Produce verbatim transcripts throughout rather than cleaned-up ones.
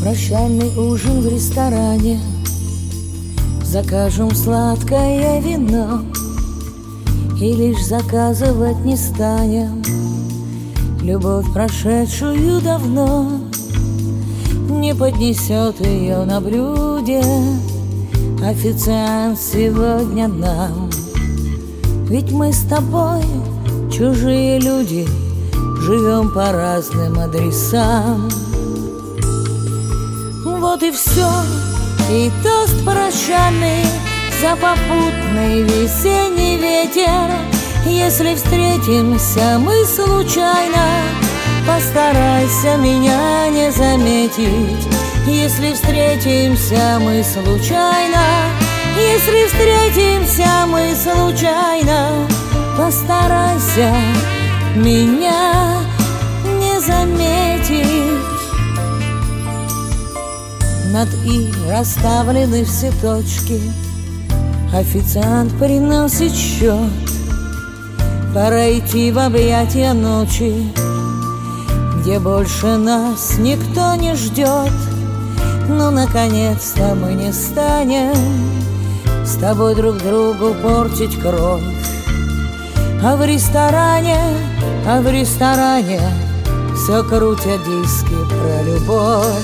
Прощальный ужин в ресторане, закажем сладкое вино, и лишь заказывать не станем любовь, прошедшую давно. Не поднесет ее на блюде официант сегодня нам. Ведь мы с тобой чужие люди, живем по разным адресам. Вот и все, и тост прощальный за попутный весенний ветер. Если встретимся мы случайно, постарайся меня не заметить. Если встретимся мы случайно, если встретимся мы случайно, постарайся меня не заметить. Над «и» расставлены все точки, официант приносит счет. Пора идти в объятия ночи, где больше нас никто не ждет. Но наконец-то мы не станем с тобой друг другу портить кровь. А в ресторане, а в ресторане все крутят диски про любовь.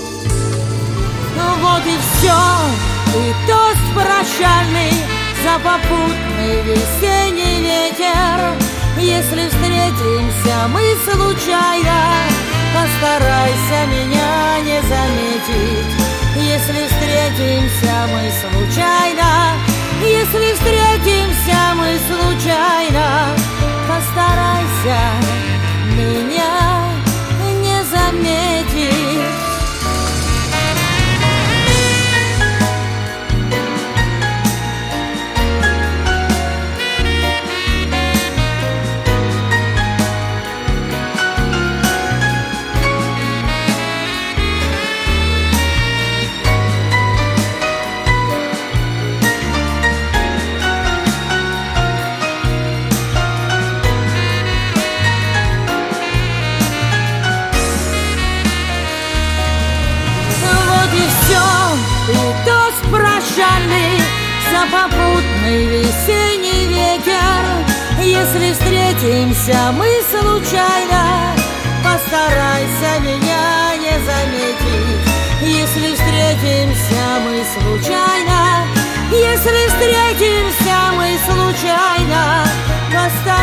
Ну вот и все, и тост прощальный за попутный весенний ветер. Если встретимся мы случайно, постарайся меня не заметить. Если встретимся мы случайно, если встретимся мы случайно, постарайся меня не заметить. И тост прощальный за попутный весенний ветер. Если встретимся мы случайно, постарайся меня не заметить. Если встретимся мы случайно, если встретимся мы случайно, постарайся